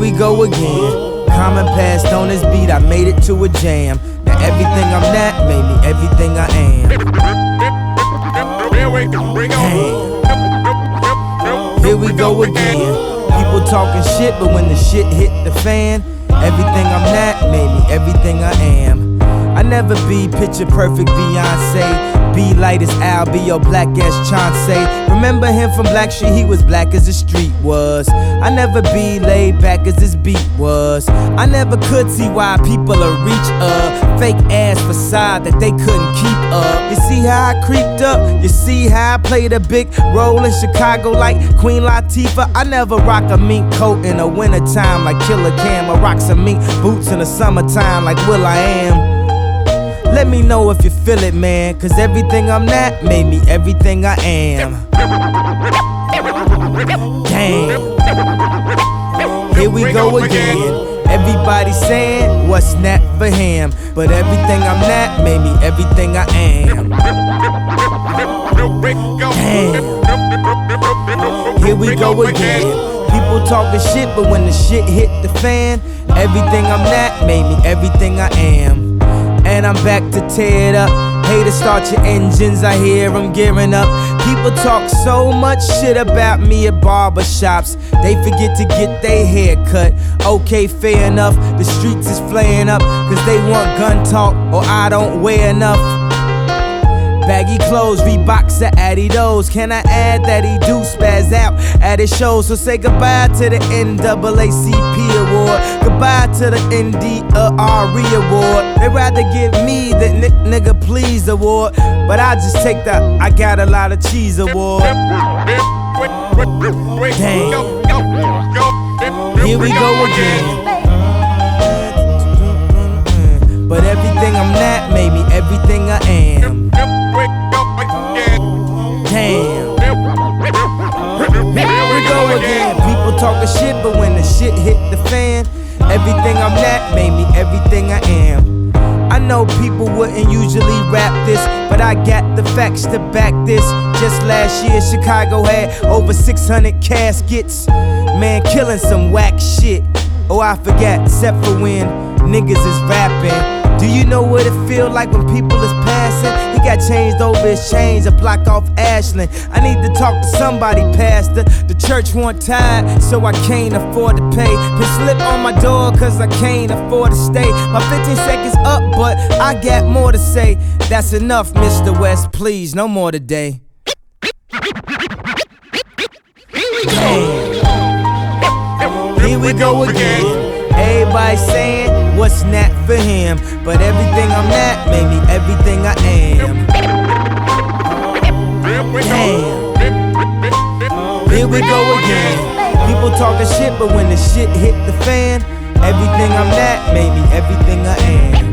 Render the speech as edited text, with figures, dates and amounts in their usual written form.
we go again. Common passed on this beat, I made it to a jam. Now everything I'm not made me everything I am. Here we go again. People talking shit, but when the shit hit the fan, everything I'm not made me everything I am. I never be picture perfect Beyonce. Be light as Al, be your black ass Chauncey. Remember him from Black Street, he was black as the street was. I never be laid back as this beat was. I never could see why people will reach a fake ass facade that they couldn't keep up. You see how I creeped up? You see how I played a big role in Chicago like Queen Latifah? I never rock a mink coat in the wintertime like Killer Cam. I rock some mink boots in the summertime like will.i.am. Let me know if you feel it, man, cause everything I'm not made me everything I am. Damn. Here we go again. Everybody saying what's not for him, but everything I'm not made me everything I am. Damn. Here we go again. People talking shit, but when the shit hit the fan, everything I'm not made me everything I am. And I'm back to tear it up. Hey, to start your engines, I hear them gearing up. People talk so much shit about me at barbershops. They forget to get their hair cut. Okay, fair enough, the streets is flaring up, cause they want gun talk, or I don't wear enough. Baggy clothes, Reeboks or Adidas. Can I add that he do spaz out at his shows? So say goodbye to the NAACP award, goodbye to the NDRE award. They rather give me the nigga please award, but I just take the I got a lot of cheese award. Damn. Here we go again. But everything I'm not made me everything I am. Damn. Here we go again. People talking shit, but when the shit hit the fan, everything I'm not made me everything I am. I know people wouldn't usually rap this, but I got the facts to back this. Just last year, Chicago had over 600 caskets. Man, killing some whack shit. Oh, I forgot, except for when niggas is rapping. Do you know what it feel like when people is passing? He got changed over his chains, a block off Ashland. I need to talk to somebody, pastor. The church want tired, so I can't afford to pay. Put slip on my door, cause I can't afford to stay. My 15 seconds up, but I got more to say. That's enough, Mr. West, please, no more today. Damn. Here we go again. Everybody saying what's not for him, but everything I'm not made me everything I am. Damn. Here we go again. People talking shit, but when the shit hit the fan, everything I'm not made me everything I am.